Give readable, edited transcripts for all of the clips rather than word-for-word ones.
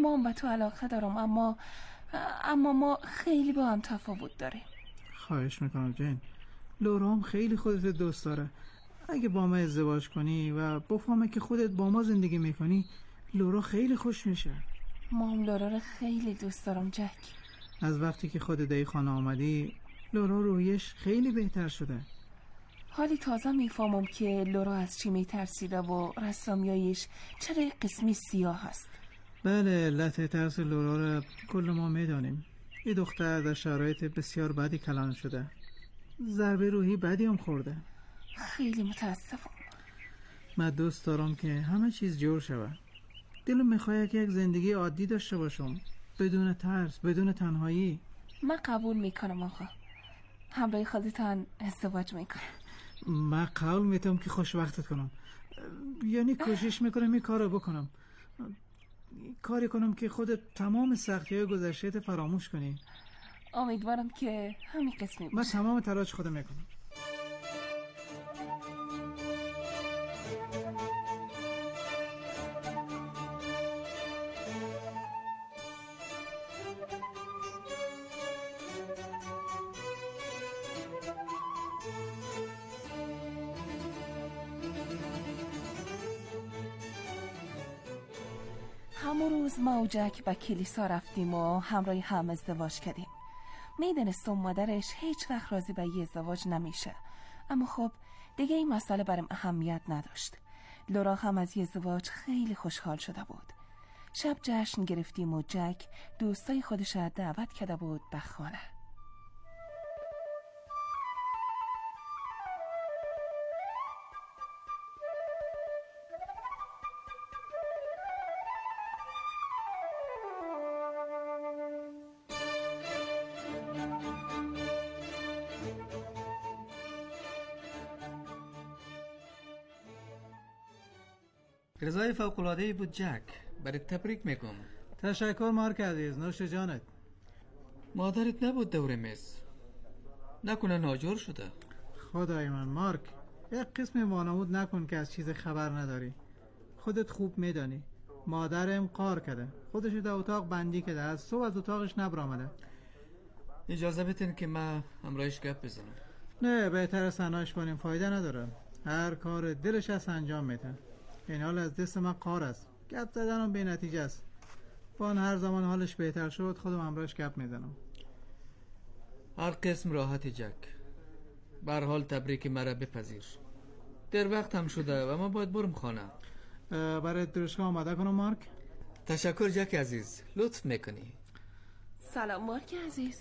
هم به تو علاقه دارم، اما ما خیلی با هم تفاوت داریم. خواهش میکنم جین. لورا هم خیلی خودت دوست داره. اگه با ما ازدواج کنی و بفهمه که خودت با ما زندگی میکنی، لورا خیلی خوش میشه. ما هم لورا رو خیلی دوست دارم جک. از وقتی که خودت دی خانه آمدی لورا رویش خیلی بهتر شده. حالی تازه میفهمم که لورا از چی میترسیده و رسامیایش چرا یک قسمی سیاه هست. بله، علت ترس لورا رو کل ما میدانیم. یه دختر در شرایط بسیار بدی کلان شده. ضربه روحی بدی هم خورده. خیلی متاسفم. من دوست دارم که همه چیز جور شود. دلم میخواد که یک زندگی عادی داشته باشم، بدون ترس، بدون تنهایی. من قبول میکنم آقا. همراه خودتان ازدواج میکنم. من قول میتونم که خوشبختت کنم. یعنی کوشش میکنم این کارو بکنم. کاری کنم که خودت تمام سختی‌های گذشته‌ت فراموش کنی. امیدوارم که همین قسمی باشه. من تمام تلاش خودم میکنم. همون روز ما و جک به کلیسا رفتیم و همراه هم ازدواج کردیم. میدونستم مادرش هیچ وقت راضی به یه ازدواج نمیشه، اما خب دیگه این مسئله برام اهمیت نداشت. لورا هم از یه ازدواج خیلی خوشحال شده بود. شب جشن گرفتیم و جک دوستای خودش را دعوت کرده بود به خانه. رضای فوق‌العاده‌ای بود جک. برات تبریک میگم. تشکر مارک عزیز، نوش جانت. مادرت نبود دور میز، نکنه ناجور شده. خدای من مارک، یک قسم وانمود نکن که از چیز خبر نداری. خودت خوب میدانی مادرم قار کرده، خودش در اتاق بندی کرده، از صبح از اتاقش نبرآمده. اجازه بدین که من همراهش گپ بزنم. نه، بهتره سناش کنیم، فایده نداره. هر کار دلش از انجام میده. این حال از دست من قار است، گپ زدنم بی نتیجه است. با هر زمان حالش بهتر شد خودم همراهش گپ میزنم. هر قسم راحتی جک. به هر حال تبریک مرا بپذیر. در وقت هم شده و من باید برم خانه. برای درشگاه آماده کنم مارک. تشکر جک عزیز، لطف میکنی. سلام مارک عزیز.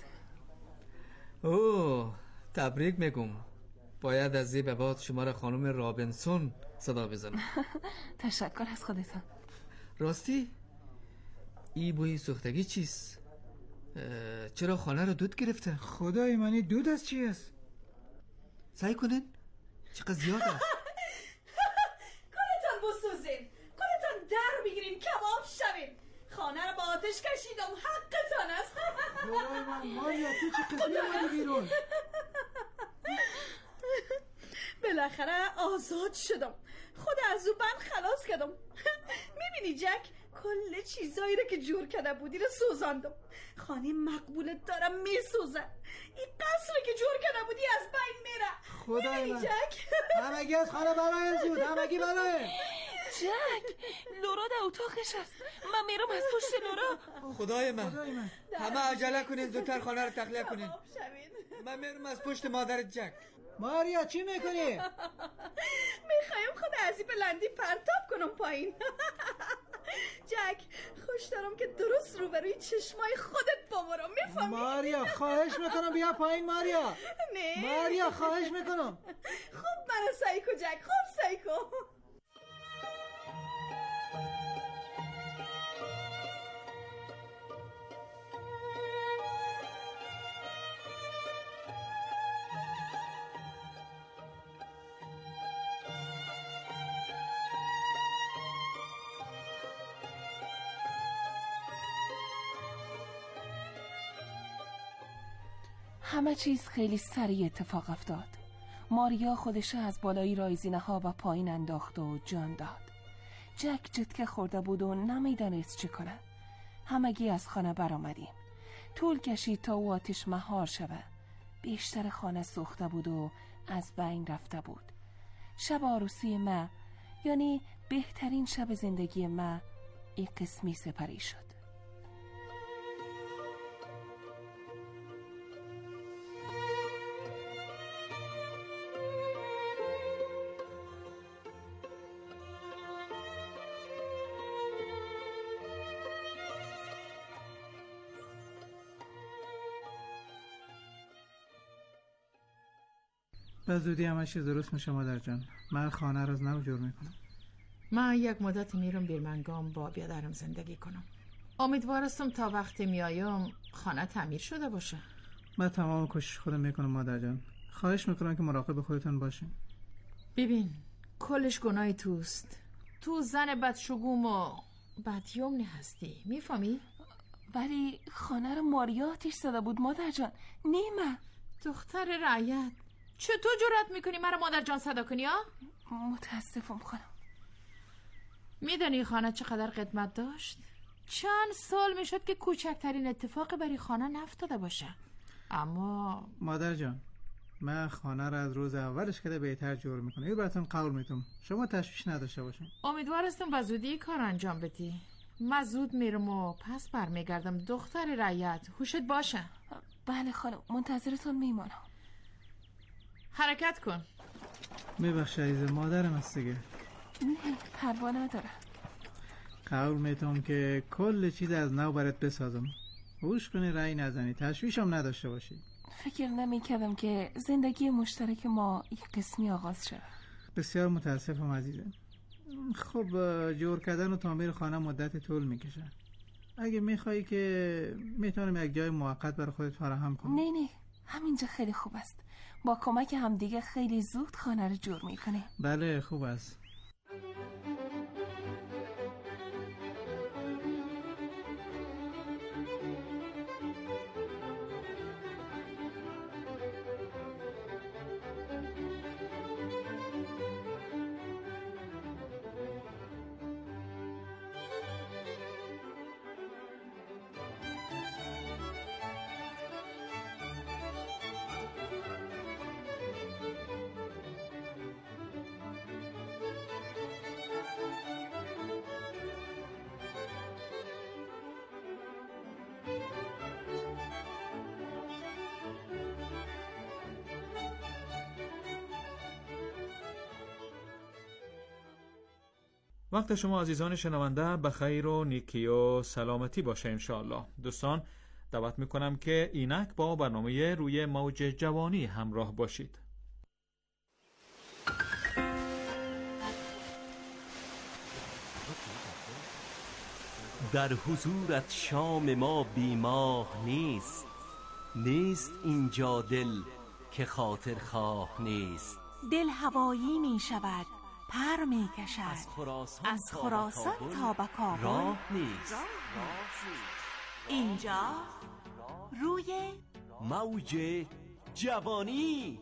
اوه، تبریک میگم. باید از این به بعد شما را خانم رابینسون صدا بزنم. تشکر از خودتان. راستی ای بوی سوختگی چیست؟ چرا خانه رو دود گرفته؟ خدای منی، دود از چی است؟ سعی کنین، چقدر زیاد است. کلتان بسوزین، کلتان در بگیرین، کباب شوین. خانه رو با آتش کشیدم، حقتان است. خدای من، ماریا تو چه قسمی اومدی بیرون؟ بالاخره آزاد شدم، خود از او بند خلاص کردم. میبینی جک، کل چیزایی رو که جور کرده بودی رو سوزاندم. خانه مقبولت دارم میسوزه. این قصر که جور کرده بودی از بین میره. خدای من، جک همگی از خانه برای زود، همگی برای. جک، لورا در اتاقش است. من میرم از پشت لورا. خدای من، همه عجله کنین، زودتر خانه رو تخلیه کنین. من میرم از پشت مادرت جک. ماریا چی میکنی؟ میخوایم خود از این بلندی پرتاب کنم پایین. جک، خوش دارم که درست روبروی چشمای خودت بمارم، میفهمی؟ ماریا خواهش میکنم بیا پایین. ماریا نه ماریا خواهش میکنم. خوب منو سایکو جک، خوب سایکو. همه چیز خیلی سریع اتفاق افتاد. ماریا خودش از بالای رایزینه ها و پایین انداخت و جان داد. جک جتکه خورده بود و نمیدانست چی کنه. همگی از خانه برآمدیم. طول کشید تا او آتش مهار شود. بیشتر خانه سوخته بود و از بین رفته بود. شب عروسی ما، یعنی بهترین شب زندگی ما، این قسمی سپری شد. به زودی همه چیز درست میشه مادر جان. من خانه را از نو جور میکنم. من یک مدت میرم بیرمنگام با بیادرم زندگی کنم. امیدوارستم تا وقتی میایم خانه تعمیر شده باشه. من تمام کوشش خودم میکنم مادر جان. خواهش میکنم که مراقب خودتون باشین. ببین کلش گناه توست. تو زن بدشگوم و بدیومنی هستی، میفهمی؟ ولی خانه رو ماریا آتش زده بود مادر جان، نیمه. دختر رعیت، چطور جرأت میکنی مرا مادر جان صدا کنی ها؟ متاسفم خانم. میدونی خانه چقدر قدمت داشت؟ چند سال میشد که کوچکترین اتفاق بری خانه نفتاده باشه. اما مادر جان، من خانه را از روز اولش که بهتر جور میکنم. این براتون قول میتونم، شما تشویش نداشته باشین. امیدوارستم به زودی کار انجام بدی. من زود میرم و پس برمیگردم. دختر رعیت، هوشت باشه. بله خانم، منتظرتون میمانم. حرکت کن. میبخش عزیز مادرم است دیگه. نه پروا نداره. قول میتونم که کل چیز از نو برات بسازم. هوش کنی، رأی نزنی، تشویشم نداشته باشی. فکر نمیکردم که زندگی مشترک ما یک قسمی آغاز شد. بسیار متاسفم عزیزم. خب جور کردن و تعمیر خانه مدت طول میکشه. اگه میخوایی که میتونم یک جای موقت برای خودت فراهم کنم. نه همینجا خیلی خوب است. با کمک هم دیگه خیلی زود خانه رو جور میکنه. بله خوب است. وقت شما عزیزان شنونده به خیر و نیکی و سلامتی باشه انشاءالله. دوستان دعوت میکنم که اینک با برنامه روی موج جوانی همراه باشید. در حضورت شام ما بیماه نیست، نیست اینجا دل که خاطر خواه نیست. دل هوایی می شود، پر می کشد، از خراسان تا به کابل راه نیست. اینجا روی موج جوانی.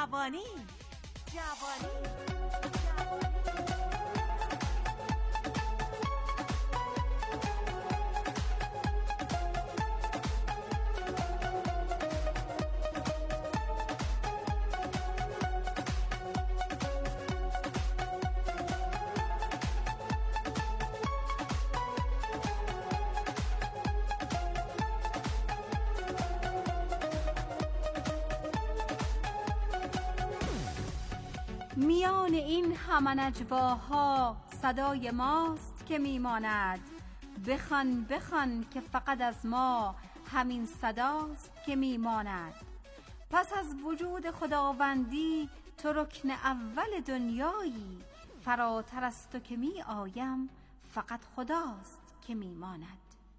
میان این همه نجواها صدای ماست که میماند. بخوان که فقط از ما همین صداست که میماند. پس از وجود خداوندی تو رکن اول دنیایی. فراتر از تو که می آیم فقط خداست که میماند.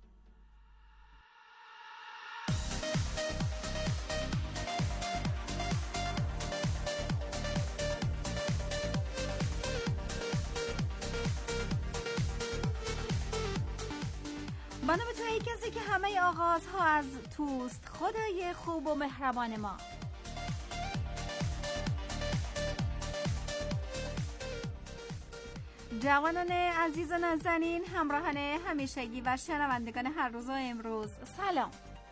بنابه تو ای کسی که همه آغازها از توست، خدای خوب و مهربان ما. جوانان عزیز و نازنین، همراهان همیشگی و شنوندگان هر روز و امروز، سلام.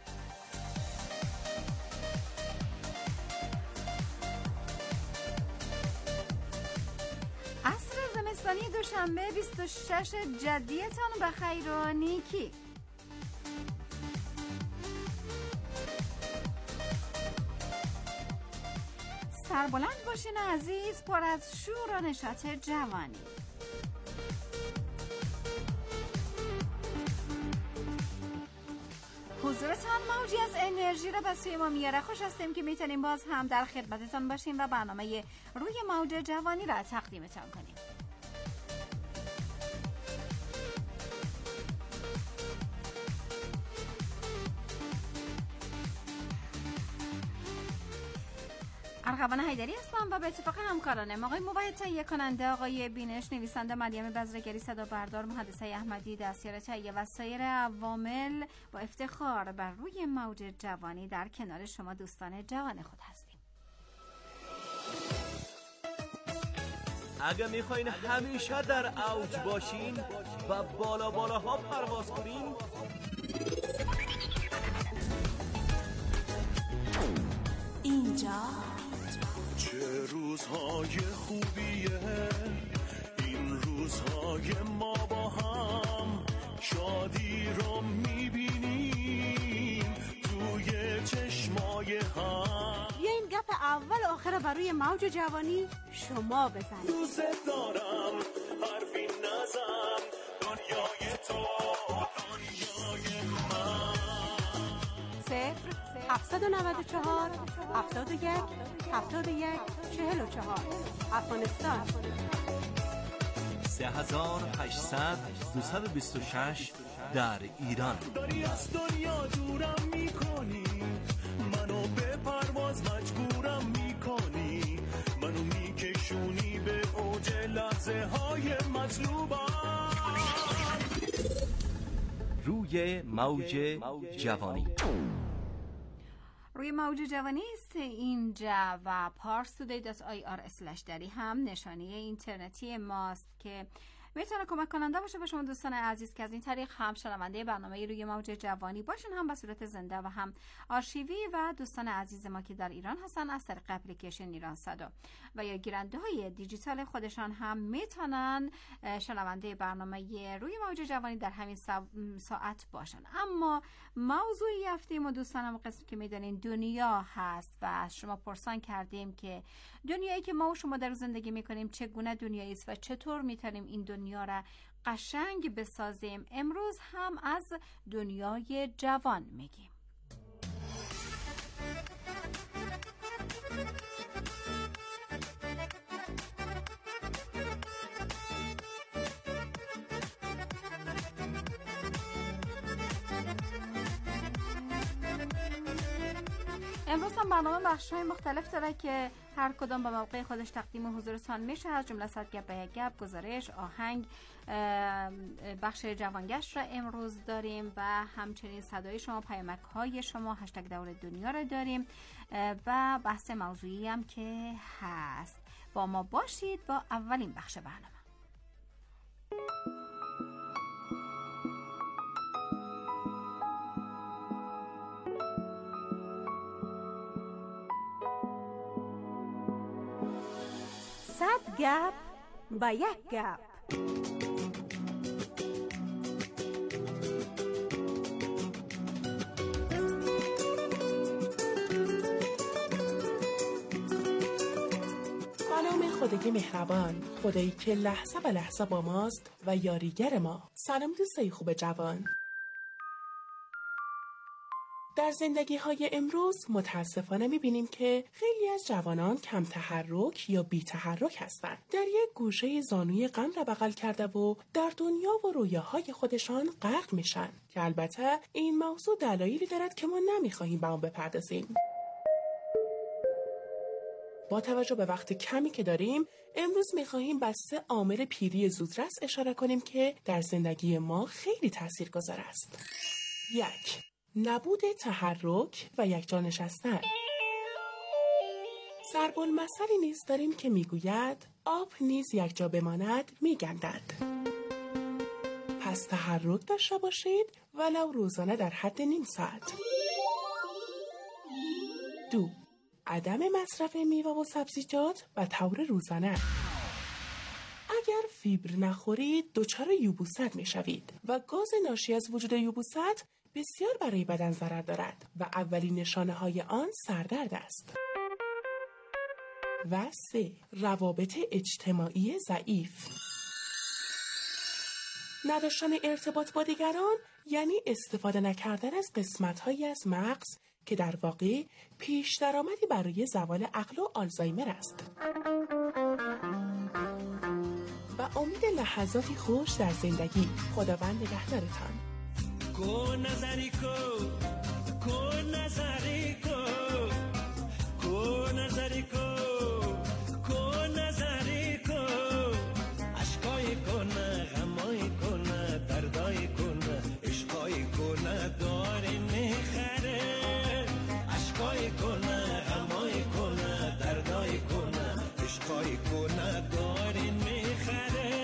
عصر زمستانی دوشنبه 26 جدیتان بخیر و نیکی. سربلند باشین عزیز، پر از شور و نشاط جوانی. حضورتان موجی از انرژی را به سوی ما میاره. خوش هستیم که میتونیم باز هم در خدمتتان باشیم و برنامه روی موج جوانی را تقدیمتان کنیم. ارغوان حیدری هستم و به اتفاق همکارانم آقای موحد تهیه کننده، آقای بینش نویسنده، مریم بزرگری صدا بردار، مهندسه احمدی دستیار تهیه و سایر عوامل با افتخار بر روی موج جوانی در کنار شما دوستان جوان خود هستیم. اگه میخواین همیشه در اوج باشین و بالاها پرواز کنین، اینجا چه روزهای خوبیه این روزهای، ما با هم شادی رو میبینیم توی چشمای هم. بیاین گپ اول آخر برای موج جوانی شما بزنید. دوست دارم حرفی نزن، دنیای تو دنیای من. 0-794 71 71 44 افغانستان. 3800 226 در ایران. داری از دنیا دورم میکنی، منو به پرواز مجبورم میکنی، منو میکشونی به اوج لحظه های مطلوبم. روی موج جوانی. روی موج جوانی است اینجا و parstoday.ir/dari هم نشانی اینترنتی ماست که میتونه کمک کننده باشه به شما دوستان عزیز که از این طریق هم شنونده برنامه روی موج جوانی باشین، هم به صورت زنده و هم آرشیوی، و دوستان عزیز ما که در ایران هستن از طریق اپلیکیشن ایران صدا و یا گیرنده های دیجیتال خودشان هم میتونن شنونده برنامه روی موج جوانی در همین ساعت باشن. اما موضوعی هفتیم و دوستانم قسم که میدونین دنیا هست و از شما پرسان کردیم که دنیایی که ما و شما در زندگی میکنیم چگونه دنیایی است و چطور میتونیم این دنیا را قشنگ بسازیم. امروز هم از دنیای جوان میگیم. امروز هم برنامه بخش‌های مختلف داره که هر کدام به موقع خودش تقدیم حضورتان میشه، از جمله صد گپ به یک گپ، گزارش، آهنگ، بخش جوانگشت را امروز داریم و همچنین صدای شما، پیامک‌های شما، هشتگ دور دنیا را داریم و بحث موضوعی هم که هست. با ما باشید با اولین بخش برنامه. صد گپ با یک گپ. سلام خدای مهربان، خدایی که لحظه به لحظه با ماست و یاریگر ما. سلام دوستای خوب جوان. در زندگی‌های امروز متاسفانه می‌بینیم که خیلی از جوانان کم تحرک یا بی تحرک هستند. در یک گوشه زانوی غم را بغل کرده و در دنیا و رویاهای خودشان غرق میشن که البته این موضوع دلایلی دارد که ما نمی‌خواهیم به آن بپردازیم. با توجه به وقت کمی که داریم، امروز می‌خواهیم به 3 عامل پیری زودرس اشاره کنیم که در زندگی ما خیلی تاثیرگذار است. 1. نبود تحرک و یکجا نشستن. ضرب‌المثلی نیز داریم که میگوید آب نیز یک جا بماند می‌گندد. پس تحرک داشته باشید ولو روزانه در حد نیم ساعت. 2. عدم مصرف میوه و سبزیجات و طور روزانه. اگر فیبر نخورید دچار یبوست میشوید و گاز ناشی از وجود یبوست بسیار برای بدن ضرر دارد و اولین نشانه های آن سردرد است. و 3. روابط اجتماعی ضعیف. نداشتن ارتباط با دیگران یعنی استفاده نکردن از قسمت‌هایی از مغز که در واقع پیش درآمدی برای زوال عقل و آلزایمر است. و امید لحظاتی خوش در زندگی. خداوند نگهدارتان. کو نظری کو نظری کو نظری کو نظری کو عشقای کنه غمای کنه دردای کنه عشقای کنه داری میخره عشقای کنه غمای کنه دردای کنه عشقای کنه داری میخره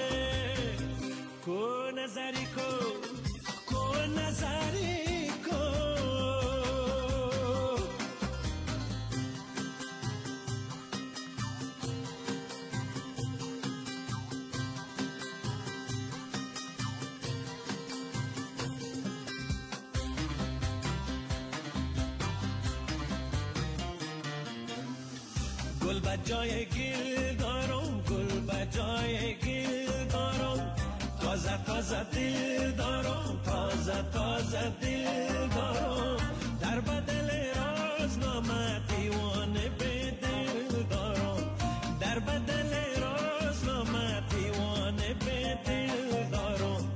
کو نظری کو نظری کو گل بجای گل دارم گل بجای گل دارم تازه تازه دل دارم تازه تازه دل دارم در بدل رازنامه دیوانه به دل دارم در بدل رازنامه دیوانه به دل دارم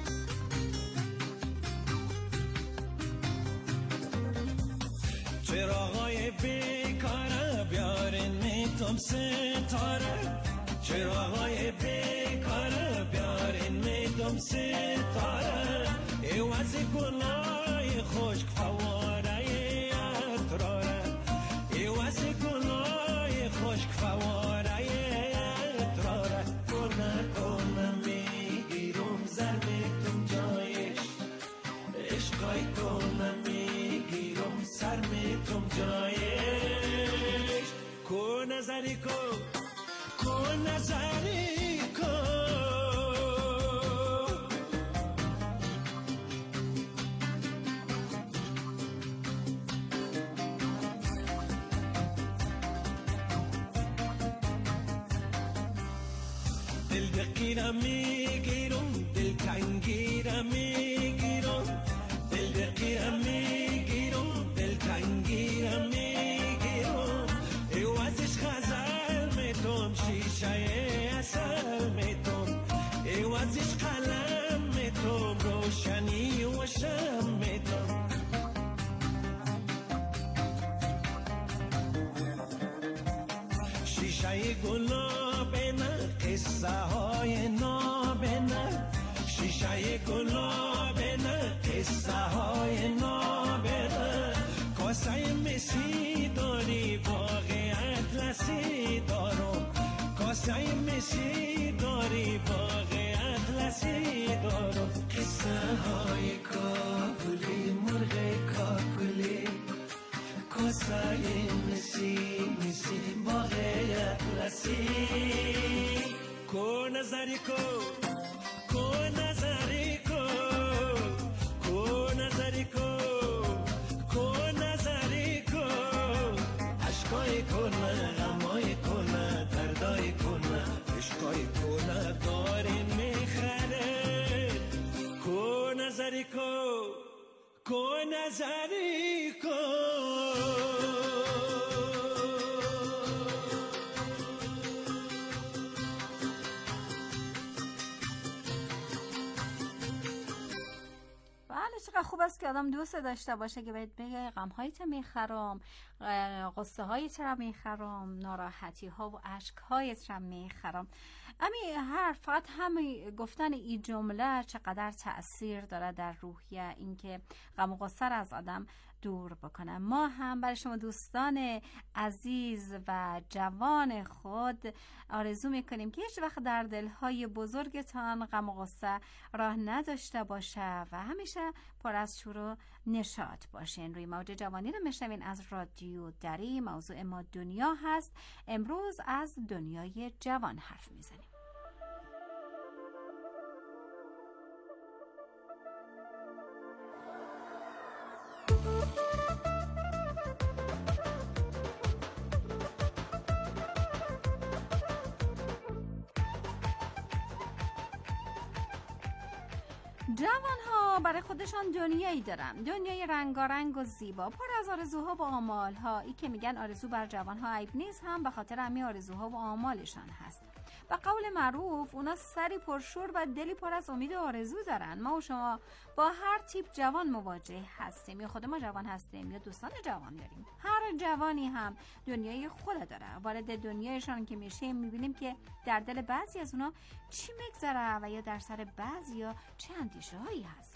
چراغای بیکاره بیارین میتم ستاره چراغای بیکاره بیارین میدم ستاره ایواز گناه خشک فواره اتراره ایواز گناه خشک فواره اتراره کنه کنه میگیرم زر میتم جایش عشقای کنه میگیرم سر میتم جایش کو نظری کو نظری کو دل دقیرم میگیرم دل تنگیرم میگیرم دل دقیرم میگیرم دل تنگیرم میگیرم ایوازش غزل میتم شیشه اصل میتم ایوازش قلم میتم روشنی و شم میتم شیشه گلاب نه قصه های ناب نه شیشه گلاب نه قصه های ناب نه کاسه مسی داری باغ اطلسی دارم کاسه مسی داری باغ اطلسی دارم قصه های کاکلی مرغ کاکلی کاسه مسی باغ اطلسی کو نظری کو نظری کو نظری کو نظری کو عشقای کنه غمای کنه دردای کنه عشقای کنه داری میخره کو نظری کو نظری کو چقدر خوب است که آدم دوست داشته باشه که بهت بگه غم‌هایت میخرم، قصه هایت را میخرم، ناراحتی ها و عشق هایت را میخرم. فقط همین گفتن این جمله چقدر تأثیر داره در روحیه، اینکه غم و غصه را از آدم دور بکنه. ما هم برای شما دوستان عزیز و جوان خود آرزو میکنیم که هیچ وقت در دلهای بزرگتان غم و غصه راه نداشته باشه و همیشه پر از شور و نشاط باشین. روی موج جوانی رو میشنوین از رادیو دری. موضوع ما دنیا هست. امروز از دنیای جوان حرف میزنیم. جوان‌ها برای خودشان دنیایی دارن، دنیای رنگارنگ و زیبا، پر از آرزوها و آمال‌ها. ای که میگن آرزو بر جوان‌ها عیب نیست، هم به خاطر همین آرزوها و آمالشان هست. به قول معروف اونا سری پرشور و دلی پر از امید و آرزو دارن. ما و شما با هر تیپ جوان مواجه هستیم، یا خود ما جوان هستیم یا دوستان جوان داریم. هر جوانی هم دنیای خود داره. وارد دنیایشان که میشیم میبینیم که در دل بعضی از اونا چی میگذره و یا در سر بعضیا چه اندیشه هایی هست.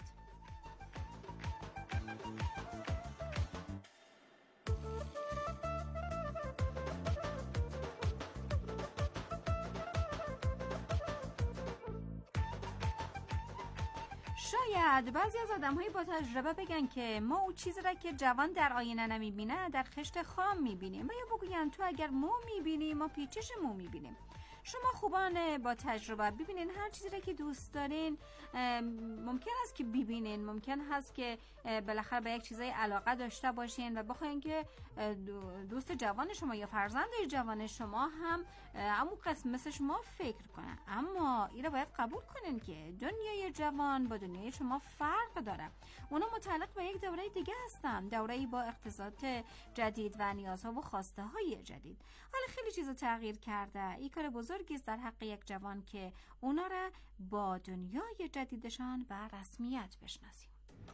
شاید بعضی از آدم‌های با تجربه بگن که ما اون چیزی را که جوان در آینه نمی‌بینه در خشت خام می‌بینیم، و یا بگوین تو اگر مو می‌بینی ما پیچش مو می‌بینیم. شما خوبان با تجربه ببینین هر چیزی را که دوست دارین ممکن است که ببینین، ممکن هست که بالاخره به یک چیزای علاقه داشته باشین و بخواین که دوست جوان شما یا فرزند جوان شما هم همون قسم مثل شما فکر کنن. اما این را باید قبول کنین که دنیای جوان با دنیای شما فرق داره. اونا متعلق به یک دوره دیگه هستن، دوره‌ای با اقتضاعات جدید و نیازها و خواسته های جدید. حالا خیلی چیزا تغییر کرده. این کار بزرگی است در حق یک جوان که اونا را با دنیای جدیدشان به رسمیت بشناسیم.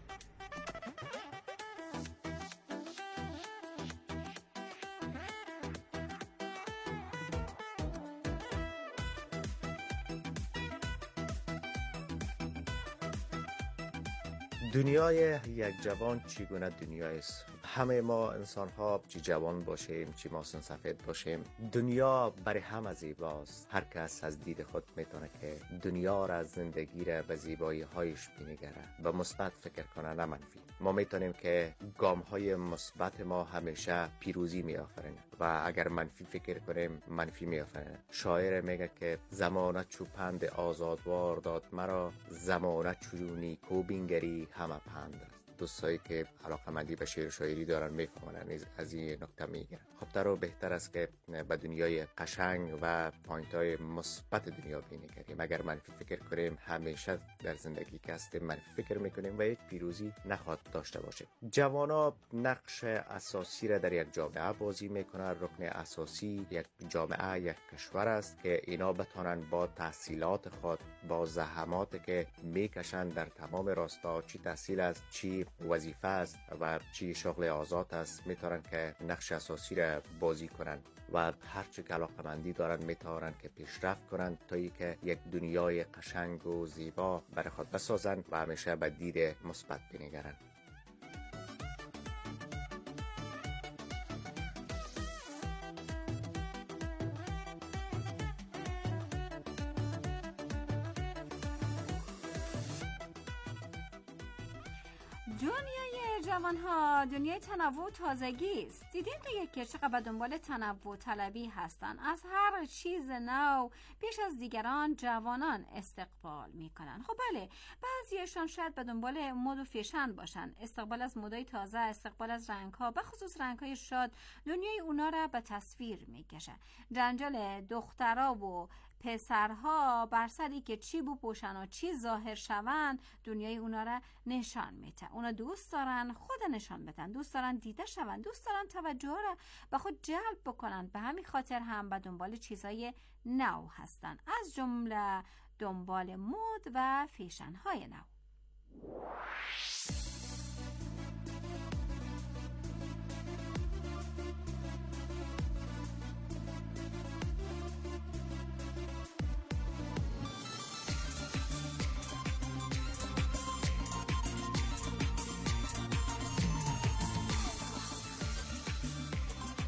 دنیای یک جوان چگونه دنیایی است؟ همه ما انسان ها چی جوان باشیم چی ماسن سفید باشیم، دنیا برای همه زیباست. هر کس از دید خود میتونه که دنیا را، زندگی را به زیبایی هایش بنگره و مثبت فکر کنه نه منفی. ما میتونیم که گام های مثبت ما همیشه پیروزی میآفرینه و اگر منفی فکر کنیم منفی میآفرینه. شاعر میگه که زمانه چوپند آزادوار داد مرا، زمانه چونی کو بینگری همه پند است. دوستایی که علاقه‌مندی به شعر و شاعری دارن میفهمن از این نکته میگیرن. خب درو بهتر است که به دنیای قشنگ و پوینت‌های مثبت دنیا بنگریم. اگر منفی فکر کنیم همیشه در زندگی که هستیم منفی فکر میکنیم و یک پیروزی نخواهد داشته باشیم. جوانا نقش اساسی را در یک جامعه بازی میکنن. رکن اساسی یک جامعه یک کشور است که اینا بتونن با تحصیلات خود، با زحمات که میکشن در تمام راستا، چی تحصیل است چی وظیفه است و چی شغل آزاد است، میتونن که نقش اساسی را بازی کنن و هر چه که علاقه‌مندی دارن میتونن که پیشرفت کنن تا اینکه یک دنیای قشنگ و زیبا برای خود بسازن و همیشه به دید مثبت بنگرن. دنیای جوانها دنیای تنوع و تازگی است. دیدین که چقدر دنبال تنوع طلبی هستن. از هر چیز نو بیش از دیگران جوانان استقبال میکنن. خب بله، بعضیشان شاید به دنبال مد و فیشن باشن، استقبال از مدای تازه، استقبال از رنگ‌ها، به خصوص رنگ‌های شاد، دنیای اونا را به تصویر میکشه. جنجال دخترها و پسرها بر سری که چی بپوشن و چی ظاهر شون دنیای اونا را نشان میده. اونا دوست دارن خود نشان بدن، دوست دارن دیده شون، دوست دارن توجه را به خود جلب بکنن. به همین خاطر هم به دنبال چیزای نو هستن، از جمله دنبال مد و فیشن های نو.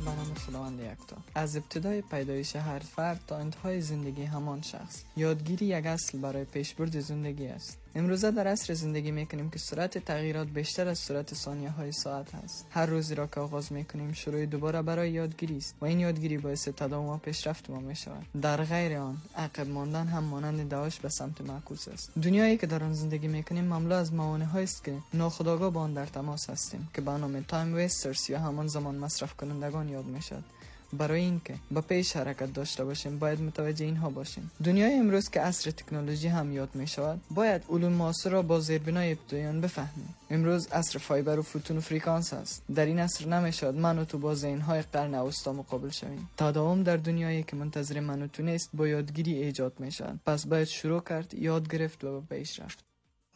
به نام خداوند یکتا. از ابتدای پیدایش هر فرد تا انتهای زندگی همان شخص، یادگیری یک اصل برای پیشبرد زندگی است. امروزه در عصر زندگی میکنیم که سرعت تغییرات بیشتر از سرعت ثانیه های ساعت است. هر روزی را که آغاز میکنیم شروع دوباره برای یادگیری است و این یادگیری باعث تداوم و پیشرفت ما میشود. در غیر آن عقب ماندن هم مانند دوش به سمت معکوس است. دنیایی که در آن زندگی میکنیم مملو از موانع‌هایی است که ناخودآگاه با آن در تماس هستیم که به نام تایم ویسترز یا همان زمان مصرف کنندگان یاد میشد. برای اینکه با پیش حرکت داشته باشیم باید متوجه اینها باشیم. دنیای امروز که عصر تکنولوژی هم یاد می شود باید علوم معاصر را با زیربنای ابتدایی بفهمیم. امروز عصر فایبر و فوتون و فرکانس است. در این عصر نمیشود من و تو با ذهن‌های قرن اوستا مقابل شویم. تداوم در دنیایی که منتظر من و تو نیست با یادگیری ایجاد می شود. پس باید شروع کرد، یاد گرفت و به پیش رفت.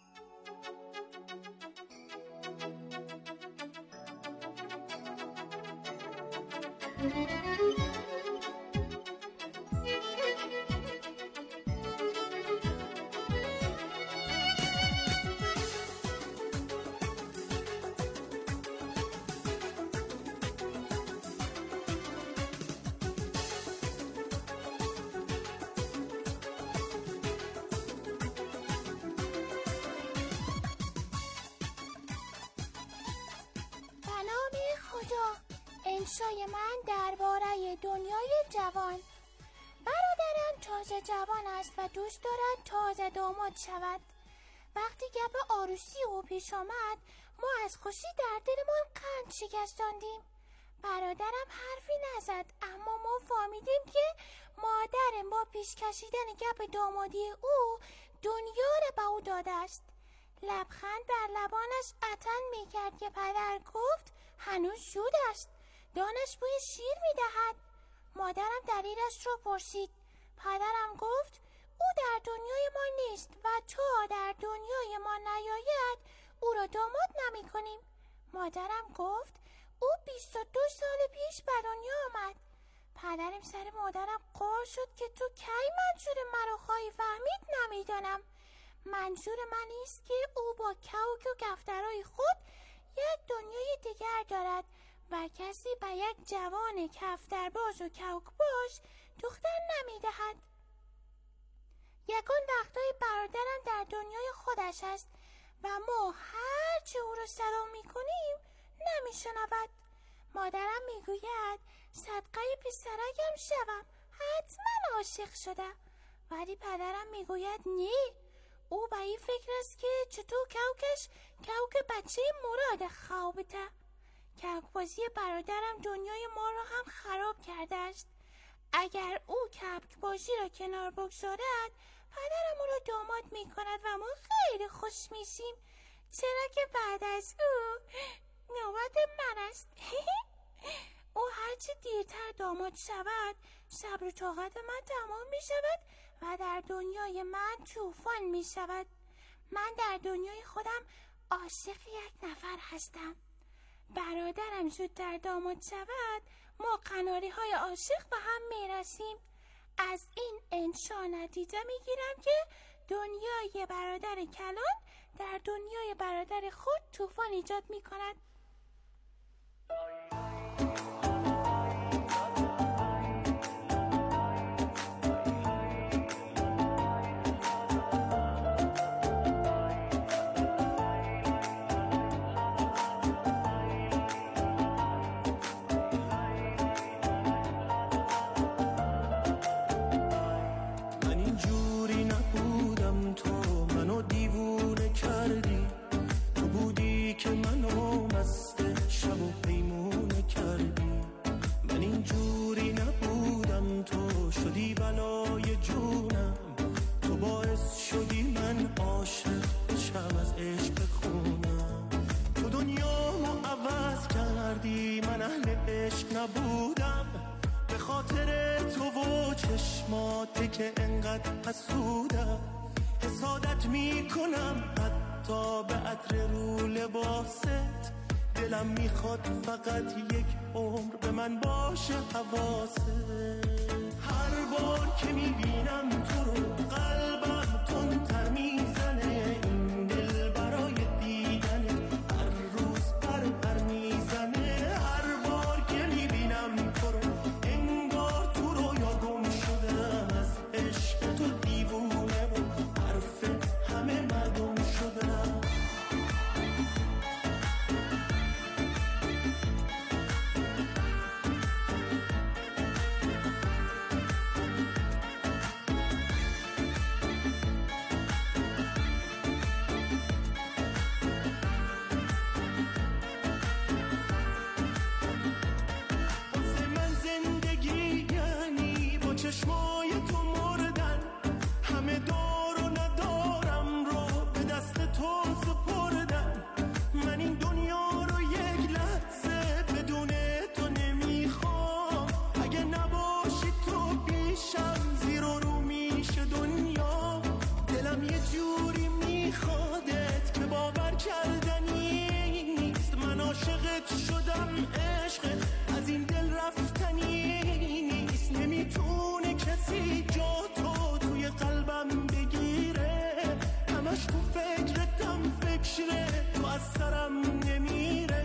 انشای من درباره دنیای جوان. برادرم تازه جوان است و دوست دارد تازه داماد شود. وقتی گپ عروسی او پیش آمد ما از خوشی در دلمان قند شکستاندیم. برادرم حرفی نزد اما ما فهمیدیم که مادرم با پیش کشیدن گپ دامادی او دنیا را به او داده است. لبخند بر لبانش عطن میکرد که پدر گفت هنوز زود است، دانش بوی شیر میدهد. مادرم دلیلش رو پرسید. پدرم گفت او در دنیای ما نیست و تا در دنیای ما نیاید او را داماد نمی کنیم. مادرم گفت او 22 سال پیش به دنیا آمد. پدرم سر مادرم قار شد که تو کی منظور مرا خواهی فهمید نمیدانم. منظور من است که او با کوک و کفترهای خود یک دنیای دیگر دارد و کسی به یک جوان کفترباز و کوکباش دختر نمیدهد. یکان وقتای برادرم در دنیای خودش است و ما هرچه او را صدا میکنیم نمیشنود. مادرم میگوید صدقه پسرکم شوم، حتما عاشق شده. ولی پدرم میگوید نه، او به این فکر است که چطور کوک بچه مراد خوابته. کوکبازی برادرم دنیای ما را هم خراب کرده است. اگر او کوکبازی را کنار بگذارد پدرم او را داماد می کند و ما خیلی خوش میشیم، چرا که بعد از او نوبت من است. او هرچی دیرتر داماد شود صبر و طاقت من تمام می شود و در دنیای من طوفان می شود. من در دنیای خودم عاشق یک نفر هستم. برادرم زودتر داماد شود ما قناری های عاشق به هم می رسیم. از این انشا نتیجه می گیرم که دنیای برادر کلان در دنیای برادر خود طوفان ایجاد می کند. که انقدر حسودم حسادت میکنم حتی به عطر رو لباست. دلم میخواد فقط یک عمر به من باشه حواست. هر بار که میبینم تو رو قلبم تندتر میزنه. این دل برای دیدن هر روز پر میزنه. هر بار که میبینم نمیتونه کسی جا تو توی قلبم بگیره، همش تو فکرتم فکره، تو از سرم نمیره.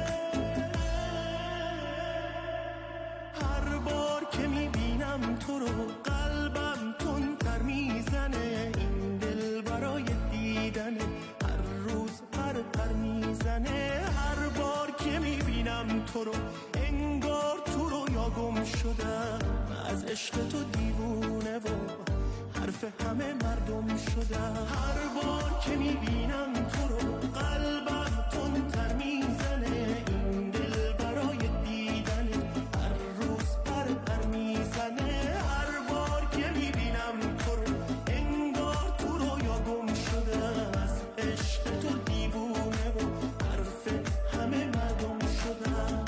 هر بار که میبینم تو رو قلبم تندتر میزنه، این دل برای دیدنه، هر روز پر میزنه. هر بار که میبینم تو رو انگار تو رویا گم شدم، از عشق تو دیوونه و حرف همه مردم شدم. هر بار که میبینم تو رو قلبم تندتر میزنه، این دل برای دیدنه، هر روز پر میزنه. هر بار که میبینم تو رو انگار تو رویا گم شدم، از عشق تو دیوونه و حرف همه مردم شدم.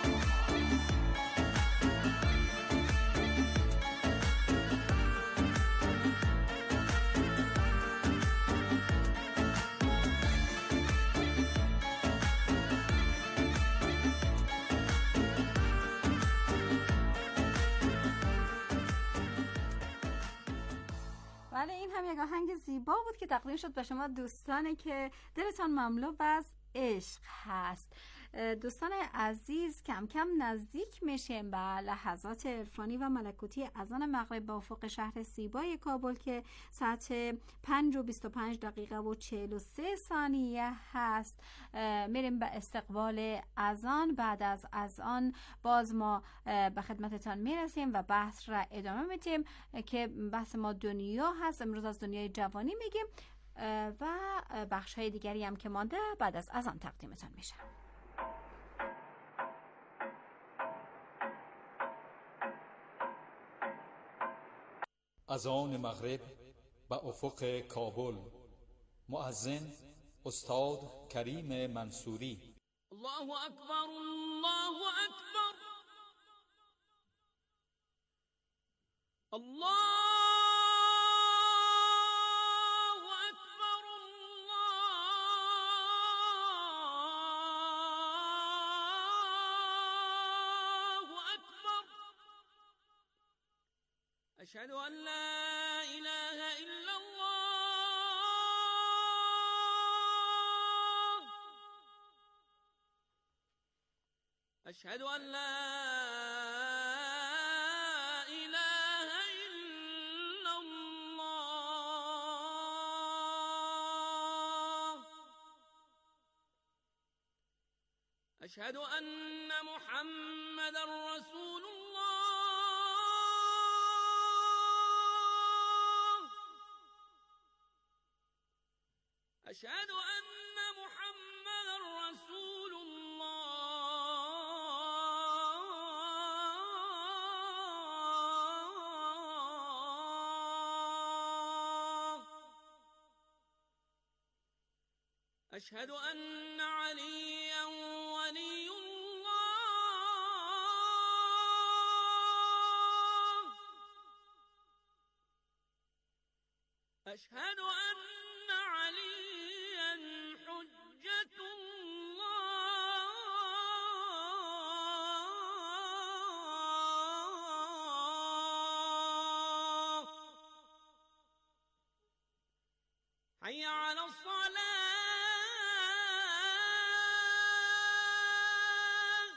بله، این هم یک آهنگ زیبا بود که تقدیم شد به شما دوستانی که دلتان مملو از عشق هست. دوستان عزیز، کم کم نزدیک میشیم به لحظات عرفانی و ملکوتی اذان مغرب با افق شهر زیبای کابل که ساعت 5:25 و 43 ثانیه هست. میریم به استقبال اذان. بعد از اذان باز ما به خدمتتان میرسیم و بحث را ادامه میدیم که بحث ما دنیا هست. امروز از دنیای جوانی میگیم و بخش‌های دیگری هم که مانده بعد از اذان تقدیمتان میشه. اذان مغرب به افق کابل. مؤذن استاد کریم منصوری. الله اکبر، الله اکبر، الله أشهد أن لا إله إلا الله، أشهد أن لا إله إلا الله، أشهد أن محمدا رسول الله، أشهد أن محمدا رسول الله، أشهد أن عليا ولي الله، أشهد أن عليا حجة الله، حي على الصلاة،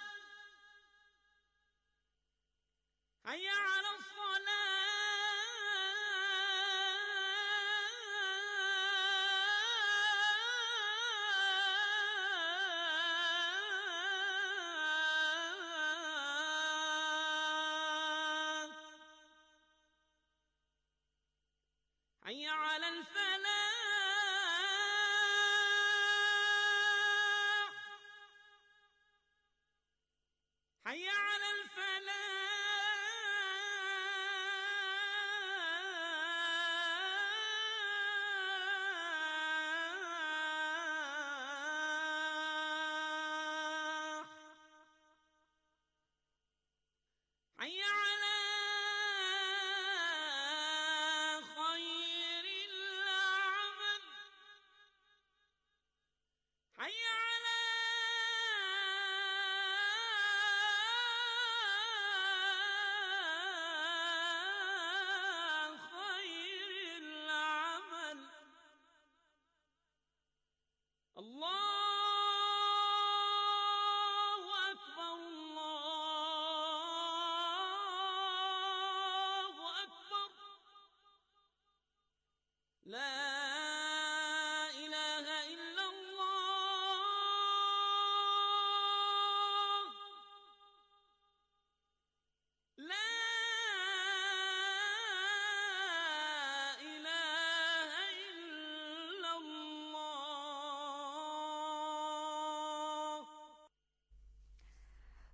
حي على الصلاة، حي على الفلاح، حي على الفلاح، حي على خير الأعمال.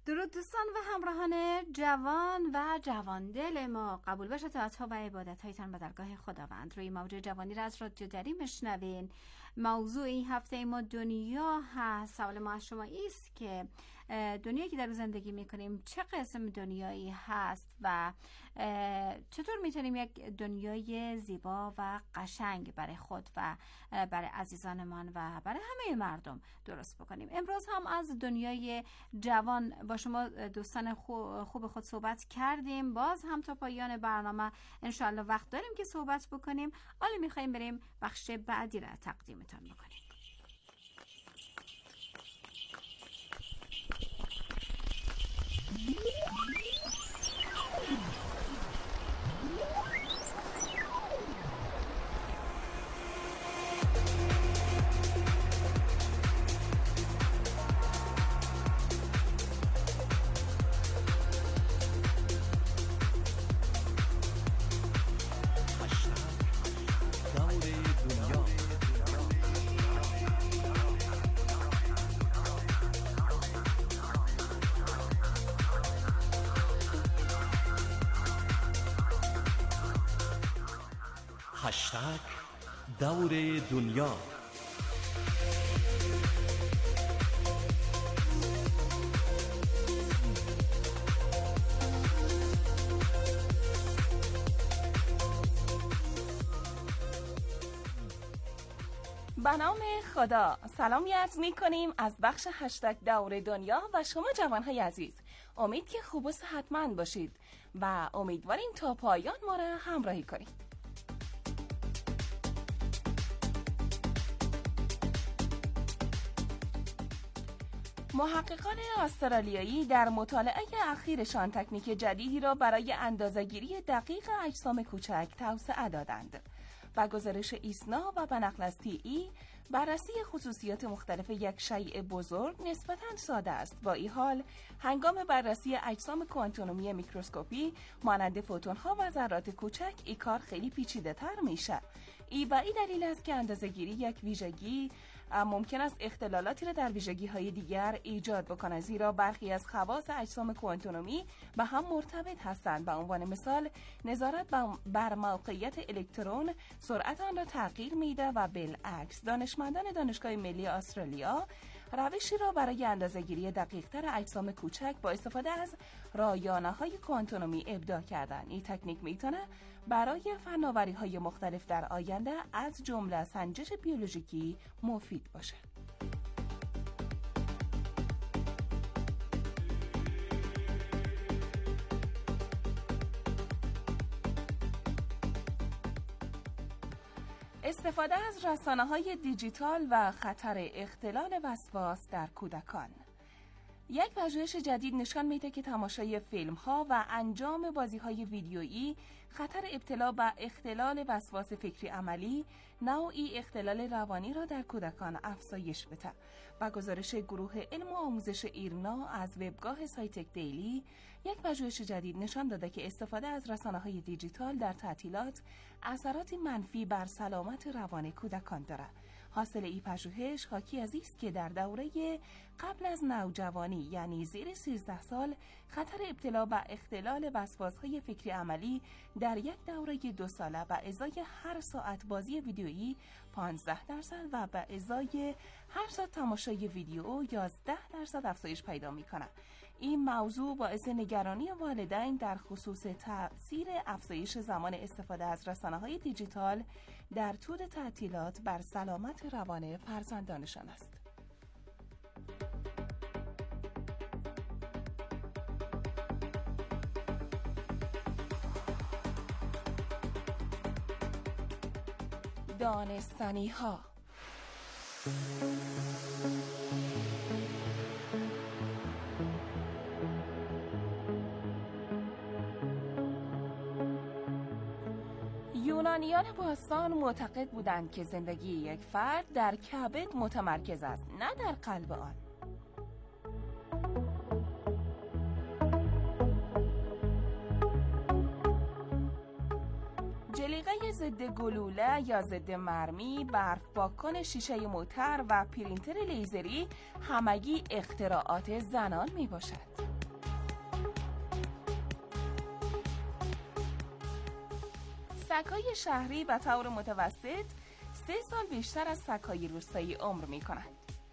درود دوستان و همراهان جوان و جواندل ما، قبول باشه طاعت‌ها و عبادت‌هایتان به درگاه خداوند. روی موج جوانی را از رادیو دری میشنوین. موضوع این هفته ما دنیا هست. سوال ما از شما است که دنیایی که در زندگی میکنیم چه قسم دنیایی هست و چطور میتونیم یک دنیای زیبا و قشنگ برای خود و برای عزیزانمان و برای همه مردم درست بکنیم. امروز هم از دنیای جوان با شما دوستان خوب خود صحبت کردیم. باز هم تا پایان برنامه انشاءالله وقت داریم که صحبت بکنیم. حالا میخواییم بریم بخش بعدی را تقدیمتان بکنیم. هشتگ دور دنیا. به نام خدا سلامی عرض می کنیم از بخش هشتگ دور دنیا و شما جوانهای عزیز. امید که خوب و صحتمند باشید و امیدواریم تا پایان ما را همراهی کنید. محققان استرالیایی در مطالعه اخیرشان تکنیک جدیدی را برای اندازه‌گیری دقیق اجسام کوچک توسعه دادند و گزارش ایسنا و به نقل از TE بررسی خصوصیات مختلف یک شیء بزرگ نسبتاً ساده است. با این حال هنگام بررسی اجسام کوانتومی میکروسکوپی مانند فوتون‌ها و ذرات کوچک این کار خیلی پیچیده‌تر میشه. این دلیل است که اندازه‌گیری یک ویژگی ممکن است اختلالاتی را در ویژگی‌های دیگر ایجاد بکند، زیرا برخی از خواص اجسام کوانتومی به هم مرتبط هستند. به عنوان مثال نظارت بر موقعیت الکترون سرعت آن را تغییر میده و بالعکس. دانشمندان دانشگاه ملی استرالیا روشی را برای اندازه‌گیری دقیق‌تر اجسام کوچک با استفاده از رایانه‌های کوانتومی ابداع کردند. این تکنیک میتونه برای فناوری‌های مختلف در آینده از جمله سنجش بیولوژیکی مفید باشه. استفاده از رسانه‌های دیجیتال و خطر اختلال وسواس در کودکان. یک پژوهش جدید نشان میده که تماشای فیلم‌ها و انجام بازی‌های ویدیویی خطر ابتلا به اختلال وسواس فکری عملی، نوعی اختلال روانی را در کودکان افزایش بده. و گزارش گروه علم و آموزش ایرنا از وبگاه سایتک دیلی، یک پژوهش جدید نشان داده که استفاده از رسانه‌های دیجیتال در تعطیلات اثرات منفی بر سلامت روان کودکان دارد. حاصل این پژوهش حاکی از است که در دوره قبل از نوجوانی یعنی زیر 13 سال خطر ابتلا به اختلال وسواس‌های فکری عملی در یک دوره 2 ساله به ازای هر ساعت بازی ویدیویی 15% و به ازای هر ساعت تماشای ویدیو 11% افزایش پیدا می‌کند. این موضوع باعث نگرانی والدین در خصوص تأثیر افزایش زمان استفاده از رسانه‌های دیجیتال در طول تعطیلات بر سلامت روان فرزندانشان است. دانستنی‌ها. یونانیان باستان معتقد بودند که زندگی یک فرد در کبد متمرکز است، نه در قلب آن. جلیقه ضد گلوله یا ضد مرمی، برف پاک‌کن شیشه موتر و پرینتر لیزری همگی اختراعات زنان می باشد. سگ‌های شهری به طور متوسط 3 سال بیشتر از سگ‌های روستایی عمر می‌کنند.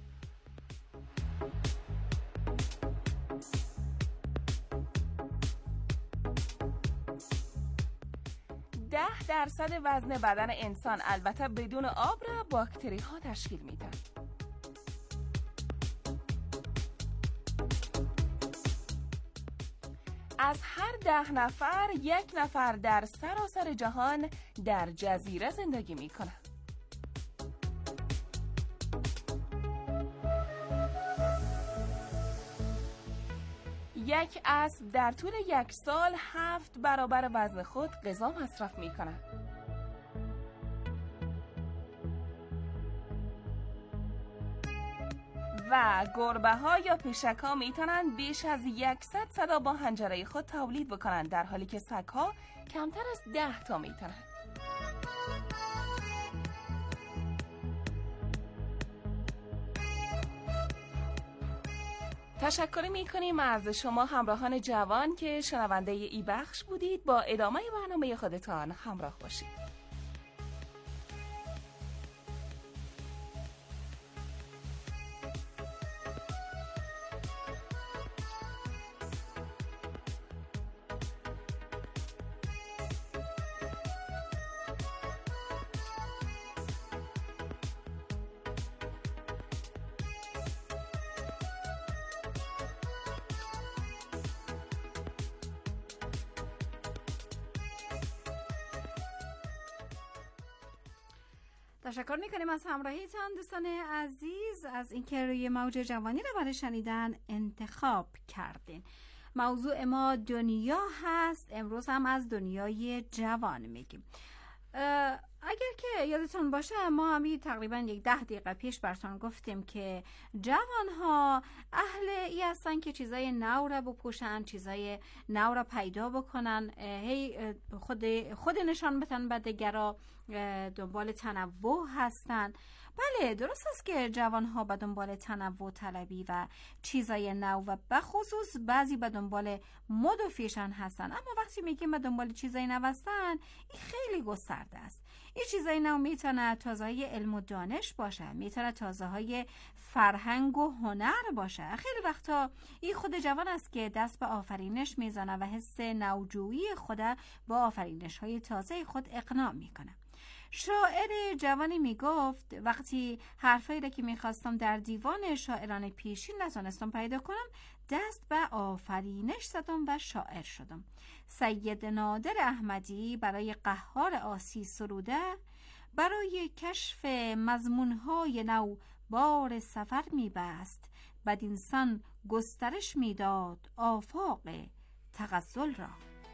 درصد وزن بدن انسان البته بدون آب را باکتری ها تشکیل میدن. از هر 10 نفر 1 نفر در سراسر جهان در جزیره زندگی میکنه. یک اسب در طول 1 سال 7 برابر وزن خود غذا مصرف میکنه. و گربه ها یا پیشک ها میتونن بیش از 100 صدا با حنجره خود تولید بکنن، در حالی که سگ ها کمتر از 10 تا میتونن. تشکر میکنیم از شما همراهان جوان که شنونده ای بخش بودید. با ادامه برنامه خودتان همراه باشید. تشکر میکنیم از همراهیتان دوستان عزیز، از اینکه روی موج جوانی رو برای شنیدن انتخاب کردین. موضوع ما دنیا هست. امروز هم از دنیای جوان میگیم. اگر که یادتون باشه ما همین تقریبا 10 دقیقه پیش براتون گفتیم که جوان ها اهل ای هستن که چیزای نو را بپوشن، چیزای نو را پیدا بکنن، هی خود نشان بدن به دیگرا، دنبال تنوع هستن. بله درست است که جوان ها به دنبال تنوع طلبی و چیزای نو و به خصوص بعضی به دنبال مد و فیشن هستن. اما وقتی میگیم به دنبال چیزای نو هستن، این خیلی گسترده است. این چیزای نو میتونه تازه‌های علم و دانش باشه، میتونه تازه‌های فرهنگ و هنر باشه. خیلی وقتا این خود جوان است که دست به آفرینش میزنه و حس نوجویی خود با آفرینش‌های تازه خود اقناع میکنه. شاعر جوانی میگفت وقتی حرفایی را که میخواستم در دیوان شاعران پیشین نتونستم پیدا کنم، دست به آفرینش زدم و شاعر شدم. سید نادر احمدی برای قهار آسی سروده، برای کشف مضمونهای نو بار سفر میبست، بدینسان گسترش میداد آفاق تغزل را.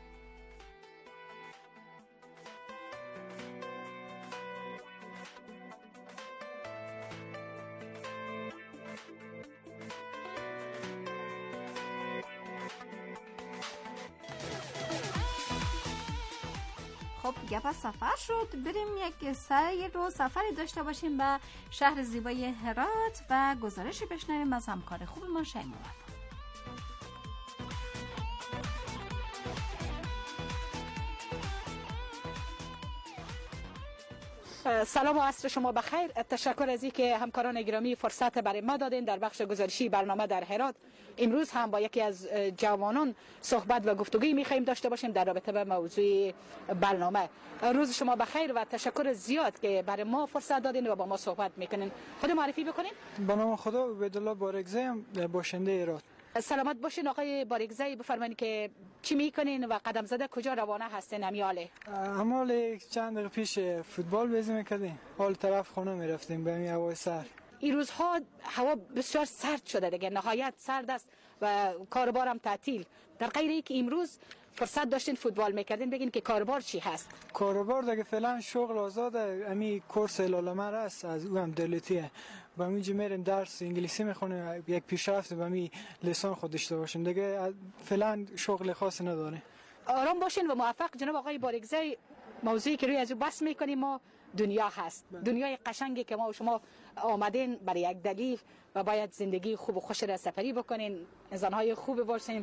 خب گپ از سفر شد، بریم یک سفری داشته باشیم به شهر زیبای هرات و گزارشی بشنویم از همکار خوب ما شیما وفا. سلام و عصر شما بخیر. تشکر از اینکه همکاران گرامی فرصت برای ما دادین در بخش گزارشی برنامه در هرات. امروز هم با یکی از جوانان صحبت و گفتگویی می‌خوایم داشته باشیم در رابطه با موضوع برنامه. روز شما بخیر و تشکر زیاد که برای ما فرصت دادین و با ما صحبت میکنین. خود معرفی بکنین. به نام خدا عبدالله بارگزی، باشنده هرات. سلامت باشین آقای بارگزی، بفرمایید که چی میکنین و قدم زده کجا روانه هستین امیاله؟ امال چند دقیقه پیش فوتبال بازی میکردیم، حال طرف خونه میرفتیم به هوای سر. این روزها هوا بسیار سرد شده دیگه، نهایت سرد است و کاربار هم تعطیل. در غیر اینکه امروز فرصت داشتین فوتبال میکردین، بگین که کاربار چی هست؟ کاربار دیگه فعلا شغل آزاده، امی کورس العلمه است، از او هم دولتیه. با اینجا میریم درس انگلیسی میخونیم، یک پیشرفت با می لسان خود داشته باشیم دیگه. فعلا شغل خاصی نداره. آرام باشین و موفق جناب آقای بارگزی. موضوعی که روی از او بحث میکنیم ما دنیا هست. دنیای قشنگی که ما و شما آمدین برای یک دلیل و باید زندگی خوب و خوش را سپری بکنین، انسان‌های خوب باشیم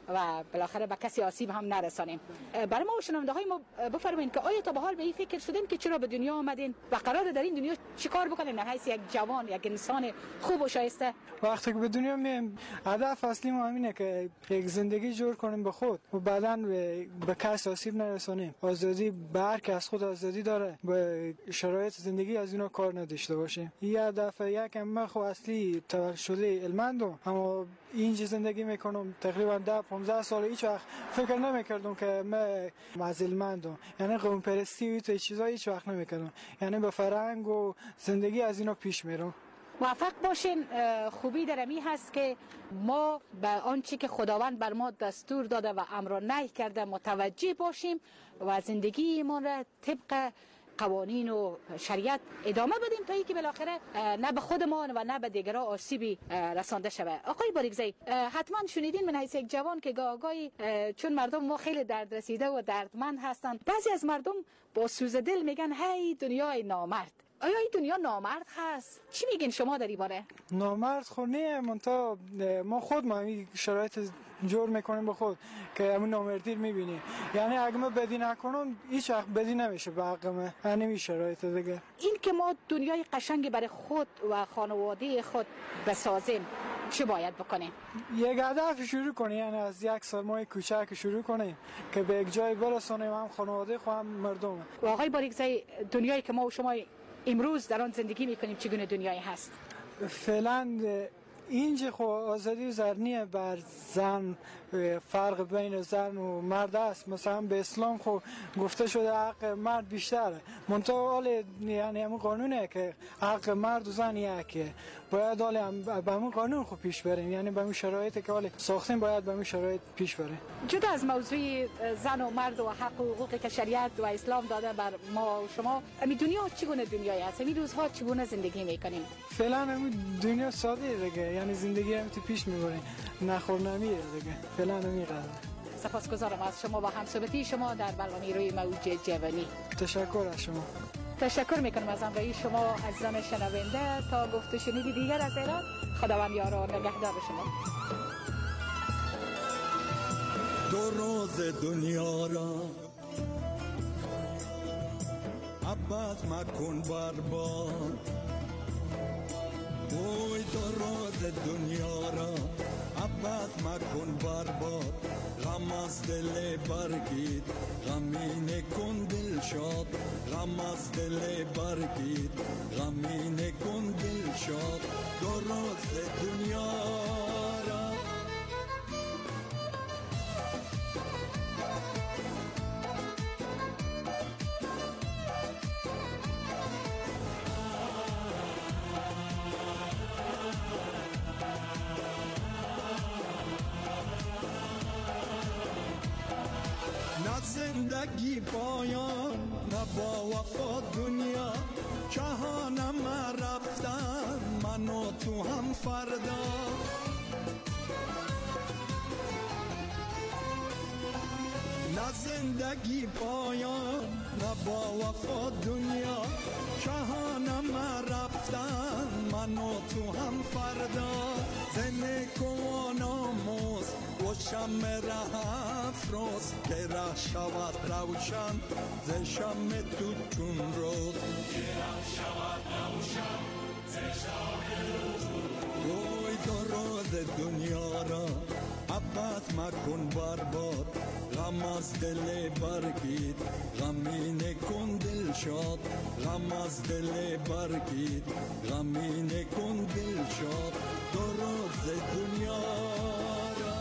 و بالاخره به کسی آسیب هم نرسانیم. برای ما و شنونده های ما بفرمایید که آیا تا به حال به این فکر شدین که چرا به دنیا آمدین و قرار در این دنیا چیکار بکنین در حیث یک جوان، یک انسان خوب و شایسته؟ وقتی که به دنیا میایم هدف اصلی ما همینه که یک زندگی جور کنیم به خود و بعداً به کس آسیب نرسانیم. آزادی به هر کس خود آزادی داره، به شرایط زندگی از اینا کار نداشته باشیم. این هدف یک من خو اصلی تولد شده علمندم، اما اینجا زندگی میکنم تقریبا 10-15 سال. هیچ وقت فکر نمیکردم که من از علمندم، یعنی قوم پرستی و تو چیزا هیچ وقت نمیکردم، یعنی به فرهنگ و زندگی از اینا پیش میرم. موفق باشین. خوبی در امی هست که ما به آنچه که خداوند بر ما دستور داده و امر و نهی کرده متوجه باشیم و زندگی ما را طبق قوانین و شریعت ادامه بدیم تا اینکه بالاخره نه به خودمان و نه به دیگران آسیبی رسانده شود. آقای باریکزی، حتما شنیدین من حیث یک جوان که گاهی چون مردم ما خیلی درد رسیده و دردمند هستند، بعضی از مردم با سوز دل میگن هی دنیای نامرد. آیا این دنیا نامرد هست؟ چی میگین شما در این باره؟ نامرد خود نه، منتها ما خود این شرایط جور میکنیم به خود که همون نامردی میبینیم. یعنی اگه ما بدی نکنم هیچ وقت بدی نمیشه به حق من. همین شرایط دیگه. این که ما دنیای قشنگی برای خود و خانواده خود بسازیم چه باید بکنیم؟ یک هدف شروع کنیم، یعنی از یک سرمایه کوچک شروع کنیم که به یک جای برسونیم، هم خانواده خود هم مردم. و آقای باریکزی، دنیایی که ما و شما امروز در آن زندگی میکنیم چگونه دنیایی هست؟ فعلا اینجا خو آزادی زرنیه بر زن، فرق بین زن و مرد است. مثلا به اسلام خو گفته شده حق مرد بیشتره، منتها حال یعنی همون قانونه که حق مرد و زن یکیه. باید حال به همون قانون خو پیش بریم، یعنی به همون شرایطی که حال ساختیم باید به همون شرایط پیش بریم. جدا از موضوع زن و مرد و حق و حقوقی که شریعت و اسلام داده بر ما و شما، همین دنیا چگونه دنیایی است؟ همین روزها چگونه زندگی میکنیم؟ فعلا همین دنیا ساده دیگه، یعنی زندگی هم تو پیش میبریم، نخور نمیره دیگه. فعلا نمیقدر. سپاسگزارم از شما و همصحبتی شما در برنامه روی موج جوانی. تشکر از شما. تشکر میکنم از همراهی شما عزیزان شنونده. تا گفت و شنیدی دیگر از ایران، خداوند یار و نگهدار شما. دو روز دنیا را عباس مکن برباد، اوی دو روز دنیا را عباس مکن برباد. غم از دل برگیر غمین کن دل شاد، غم از دل برگیر غمین کن دل شاد. دو روز دنیا را زندگی پایان، نه با وفا دنیا جهانم رفتن من و تو هم فردا. نه زندگی پایان، نه با وفا دنیا جهانم رفتن من و تو هم فردا. زنه کواناموز و شم ره افروز که ره شود روشن ز شم تو چون روز، که ره شود روشن ز شم تو چون روز. دو روز دنیا را عباس مکن برباد، غم از دل برگیر غمین کن دل شاد، غم از دل برگیر غمین کن دل شاد. دو روز دنیا را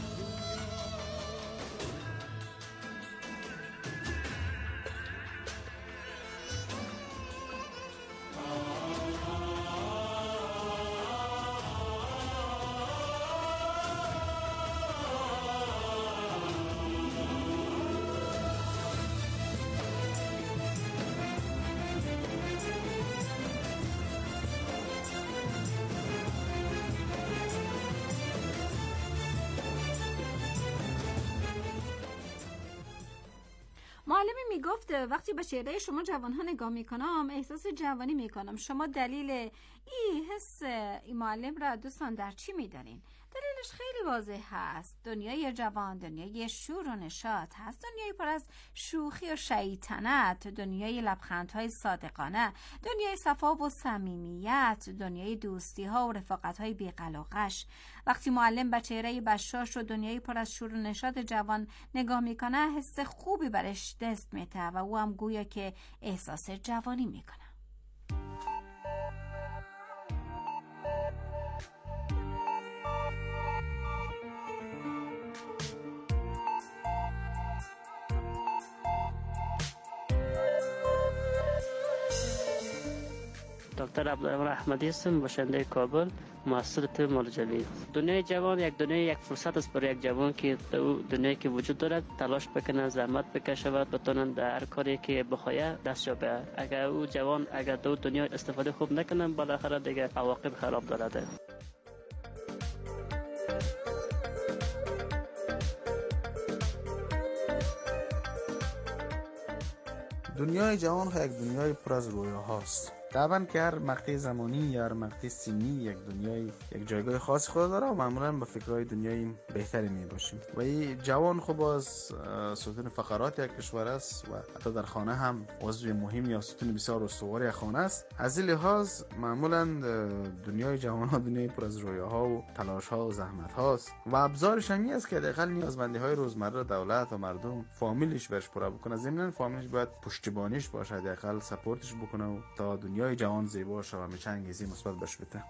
معلمی میگفت وقتی به چهره شما جوانها نگاه میکنم احساس جوانی میکنم. شما دلیل این حس این معلم را دوستان در چی میدارین؟ دلیل جوابش خیلی واضح هست. دنیای جوان دنیای شور و نشاط هست، دنیای پر از شوخی و شیطنت، دنیای لبخندهای صادقانه، دنیای صفا و صمیمیت، دنیای دوستی ها و رفاقت های بی‌قلاقش. وقتی معلم به چهره بشاش و دنیای پر از شور و نشاط جوان نگاه میکنه، حس خوبی برش دست میده و او هم گویا که احساس جوانی میکنه. دکتر عبدالرحمن احمدی هستم، باشنده کابل، مؤثر تیم مالجوی. دنیای جوان یک فرصت است برای یک جوان که دنیایی که وجود دارد تلاش بکنه، زحمت بکشه و بتونن در هر کاری که بخواد دست یابه. اگر او جوان دو دنیا استفاده خوب نکنه، بالاخره دیگه عواقب خراب داره. دنیای جوان یک دنیای پر از رویاهاست. طبعا که هر مقطع زمانی یا هر مقطع سنی یک جایگاه خاص خود داره و معمولا به فکرهای دنیای بهتری می باشیم. و این جوان خب از ستون فقرات یک کشور است و حتی در خانه هم عضو مهم یا ستون بسیار استواری خانه است. از این لحاظ معمولا دنیای جوان ها دنیای پر از رویاها و تلاش ها و زحمت هاست و ابزارش هم است که حداقل نیازمندی های روزمره دولت و مردم فامیلش برش پورا بکنه. ضمن فامیلش باید پشتیبانیش باشه، حداقل سپورتش بکنه و تا دنیای جوان زیبا شه و همیشه انگیزه مثبت بهش بده.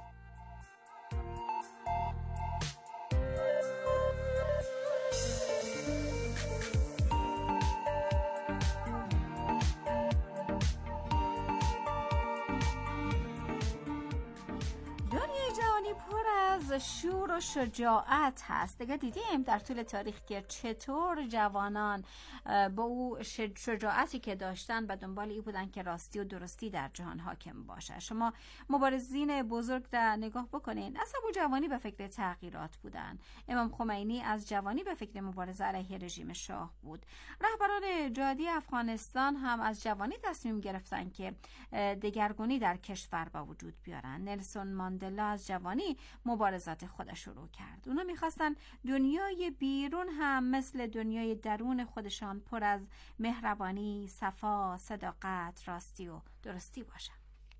شور و شجاعت هست. دیگه دیدیم در طول تاریخ که چطور جوانان با او شجاعتی که داشتن به دنبال این بودن که راستی و درستی در جهان حاکم باشه. شما مبارزین بزرگ در نگاه بکنین، از همون جوانی به فکر تغییرات بودن. امام خمینی از جوانی به فکر مبارزه علیه رژیم شاه بود. رهبران جهادی افغانستان هم از جوانی تصمیم گرفتن که دگرگونی در کشور به وجود بیارن. نلسون ماندلا از جوانی مبارزات خودش شروع کرد. اونا میخواستن دنیای بیرون هم مثل دنیای درون خودشان پر از مهربانی، صفا، صداقت، راستی و درستی باشه.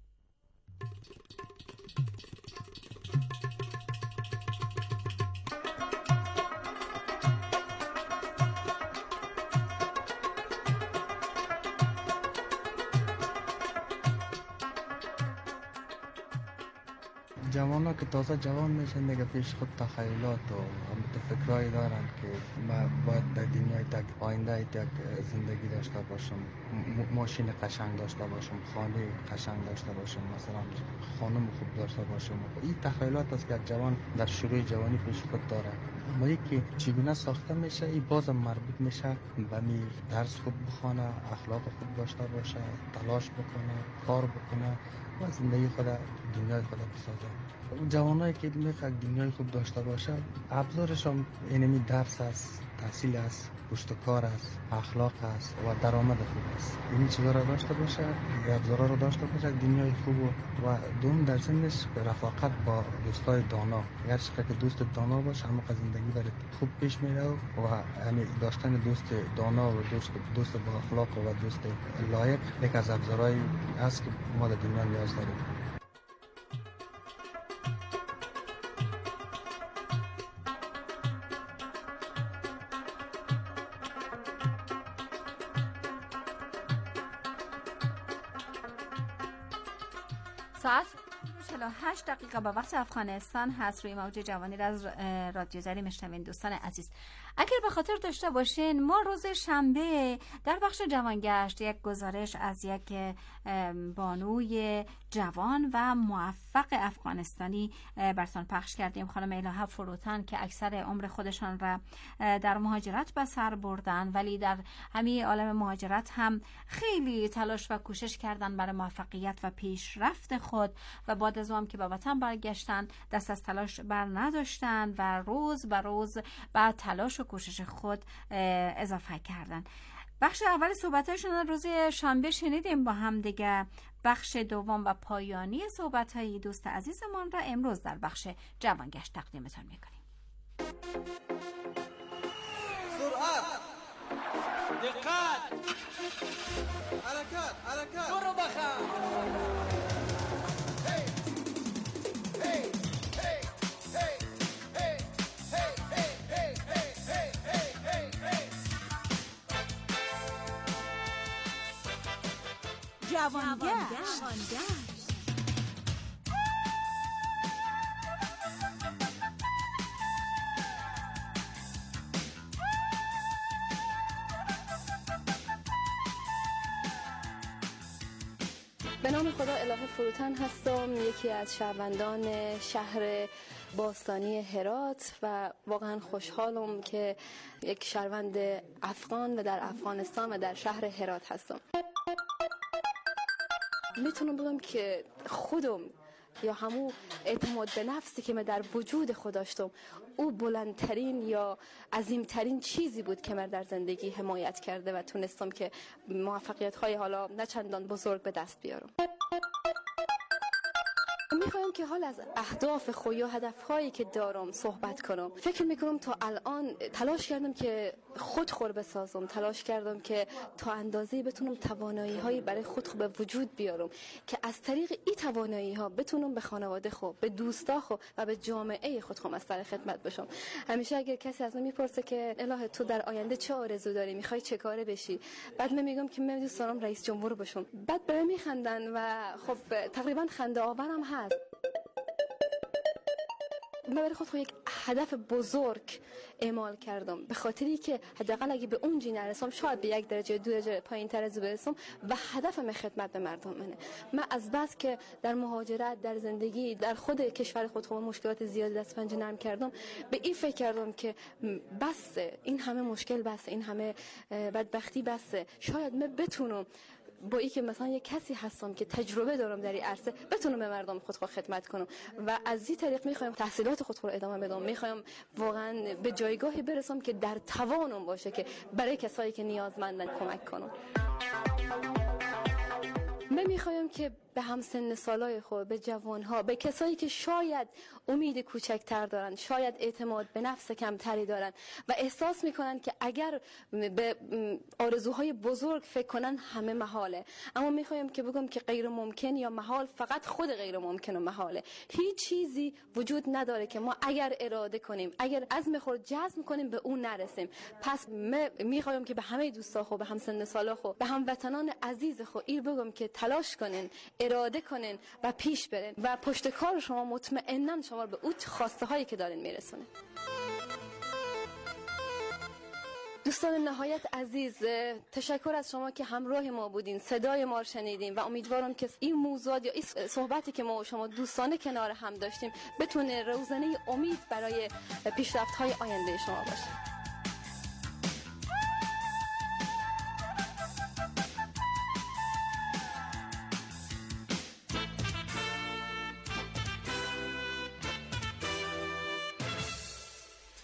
جوان‌ها که تازه جوان میشن دیگه پیش خود تخیلات و فکرایی دارن که من باید در دنیای آینده یک زندگی داشته باشم، ماشین قشنگ داشته باشم، خانه قشنگ داشته باشم، مثلا خانم خوب داشته باشم. این تخیلات است که یک جوان در شروع جوانی پیش خود داره. اما یکی چگونه ساخته میشه، این بازم مربوط میشه به می درس خوب بخونه، اخلاق خوب داشته باشه، تلاش بکنه، کار بکنه و زندگی خود دنیای خود بسازه. جوانایی که میخواد دنیای خوب داشته باشه، ابزارش هم اینمی درس است، تحصیل است، پشت کار است، اخلاق است و درآمد خوب است. این چیزا را داشته باشه، ابزارا را داشته باشه، دنیای خوب و دوم در ضمنش رفاقت با دوستای دانا. اگر چقدر که دوست دانا باشه، همه زندگی برات خوب پیش میره و همین داشتن دوست دانا و دوست با اخلاق و دوست لایق یک از ابزارهای است که ما در دنیا نیاز داریم. ساعت 48 دقیقه به وقت افغانستان هست. روی موج جوانی را از رادیو زری میشنوین. دوستان عزیز، اگر به خاطر داشته باشین، ما روز شنبه در بخش جوانگشت یک گزارش از یک بانوی جوان و موفق افغانستانی براتون پخش کردیم، خانم الهه فروتن، که اکثر عمر خودشان را در مهاجرت به سر بردن، ولی در همین عالم مهاجرت هم خیلی تلاش و کوشش کردن برای موفقیت و پیشرفت خود و بعد از اون که به وطن برگشتن دست از تلاش بر نداشتن و روز به روز بعد تلاش و کوشش خود اضافه کردن. بخش اول صحبت‌هایشون روز شنبه شنیدیم با هم دیگه. بخش دوم و پایانی صحبت‌های دوست عزیزمان را امروز در بخش جوانگشت تقدیمتان می‌کنیم. سرعت، دقت، حرکت، برو بخم. جوانگشت. به نام خدا اله فروتن هستم، یکی از شهروندان شهر باستانی هرات و واقعا خوشحالم که یک شهروند افغان و در افغانستان و در شهر هرات هستم. میتونم بگم که خودم یا همون اعتماد به نفسی که من در وجود خود داشتم، او بلندترین یا عظیمترین چیزی بود که من در زندگی حمایت کرده و تونستم که موفقیت های حالا نه چندان بزرگ به دست بیارم. میخوایم که حال از اهداف خود یا هدفهایی که دارم صحبت کنم. فکر میکنم تا الان تلاش کردم که خود بسازم، تلاش کردم که تا اندازه‌ای بتونم توانایی هایی برای خود به وجود بیارم که از طریق این توانایی ها بتونم به خانواده خود، به دوستا خود و به جامعه خود از سر خدمت بشم. همیشه اگر کسی از من میپرسه که الهه تو در آینده چه آرزو داری، میخوای چه کاره بشی، بعد من میگم که من دوست دارم رئیس جمهور بشم. بعد به من میخندن و خب تقریبا خنده آورم هست. من برای خود یک هدف بزرگ اعمال کردم، به خاطری که حداقل اگه به اون جی نرسم، شاید به 1 درجه 2 درجه پایین‌تر از برسم و هدفم خدمت به مردم منه. من از بس که در مهاجرت، در زندگی در خود کشور خود مشکلات زیادی دست پنجه نرم کردم، به این فکر کردم که بس این همه مشکل، بس این همه بدبختی، بس شاید من بتونم با ای که مثلا یک کسی هستم که تجربه دارم در این عرصه، بتونم به مردم خود خدمت کنم و از این طریق میخوایم تحصیلات خود رو ادامه بدم. میخوایم واقعا به جایگاهی برسم که در توانم باشه که برای کسایی که نیازمندن کمک کنم. من میخوایم که به همسن سالای خود، به جوانها، به کسایی که شاید امید کوچکتر دارن، شاید اعتماد به نفس کمتری دارن و احساس میکنن که اگر به آرزوهای بزرگ فکر کنن همه محاله، اما میخوایم که بگم که غیر ممکن یا محال فقط خود غیر ممکن و محاله. هیچ چیزی وجود نداره که ما اگر اراده کنیم، اگر عزم خود جزم کنیم به اون نرسیم. پس میخوایم که به همه دوستا خود، به همسن سالا خود، به هموطنان عزیز خود این بگم که تلاش کنین، اراده کنین و پیش برین و پشت کار شما مطمئناً شما به اون خواسته هایی که دارین میرسونه. دوستان نهایت عزیز، تشکر از شما که همراه ما بودین، صدای ما رو شنیدین و امیدوارم که این موضوعات یا این صحبتی که ما و شما دوستانه کنار هم داشتیم بتونه روزنه امید برای پیشرفت های آینده شما باشه.